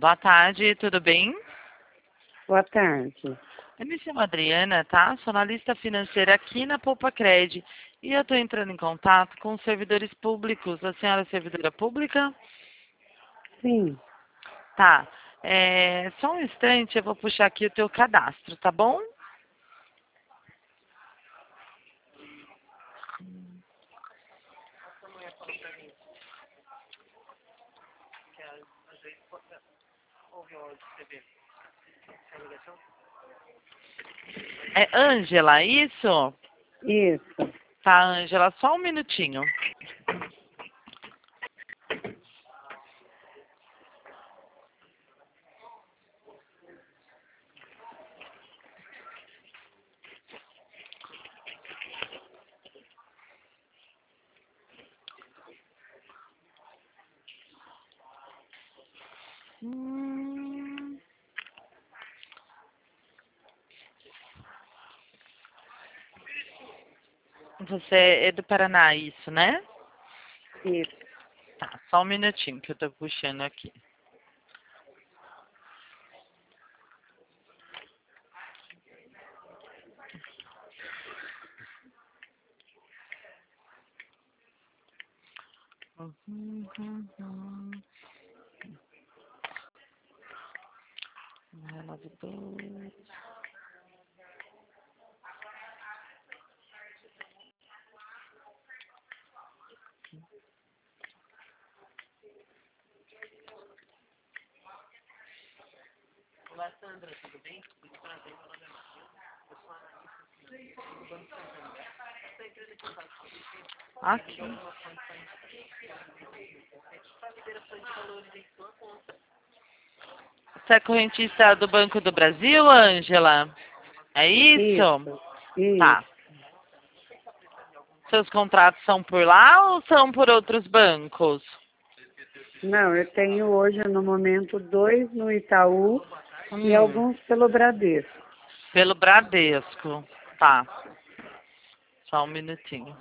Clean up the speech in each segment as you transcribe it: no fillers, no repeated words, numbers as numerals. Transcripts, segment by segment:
Boa tarde, tudo bem? Boa tarde. Eu me chamo Adriana, tá? Sou analista financeira aqui na Poupa-Cred. E eu estou entrando em contato com os servidores públicos. A senhora é servidora pública? Sim, Tá. Só um instante, eu vou puxar aqui o teu cadastro, tá bom? É Ângela, isso? isso. Tá, Ângela, só um minutinho. Hum. Você é do Paraná, isso, né? Isso. Tá, só um minutinho que eu tô puxando aqui. Olá, Sandra, tudo bem? Muito prazer, meu nome é Matheus. Eu sou analista do Banco Santander. Essa empresa que está aqui. Para liberação de valores em sua conta. Você é correntista do Banco do Brasil, Ângela? É isso? Tá. Isso. Seus contratos são por lá ou são por outros bancos? Não, eu tenho hoje, no momento, 2 no Itaú e alguns pelo Bradesco. Pelo Bradesco. Tá. Só um minutinho.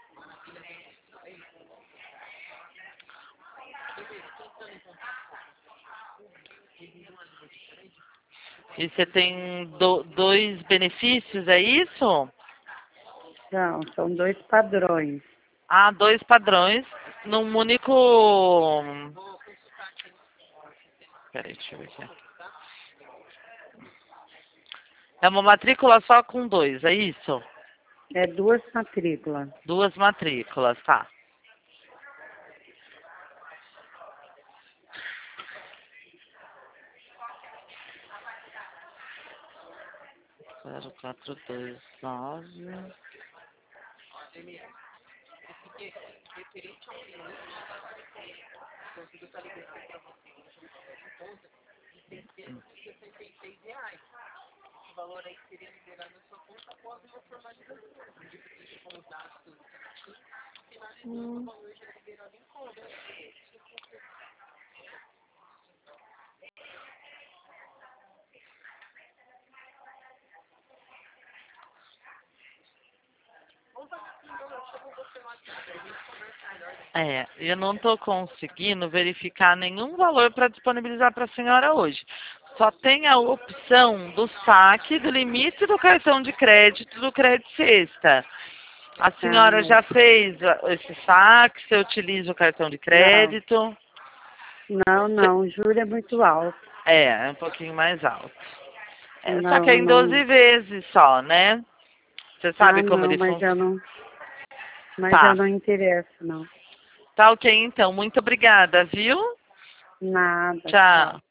E você tem dois benefícios, é isso? Não, são 2 padrões. Ah, dois padrões num único. Peraí, deixa eu ver aqui. É uma matrícula só com dois, é isso? É 2 matrículas. Duas matrículas, tá. Zero quatro dois nove. Eu não estou conseguindo verificar nenhum valor para disponibilizar para a senhora hoje. Só tem a opção do saque, do limite do cartão de crédito, do crédito sexta. A senhora Ah, já fez esse saque? Você utiliza o cartão de não, crédito? não, o juro é muito alto. É um pouquinho mais alto. Só que é Não, em 12 não. vezes só, né? Você Ah, sabe como não, ele funciona? mas eu Tá. não interesso, não. Tá ok, então. Muito obrigada, viu? Nada, Tchau. tchau.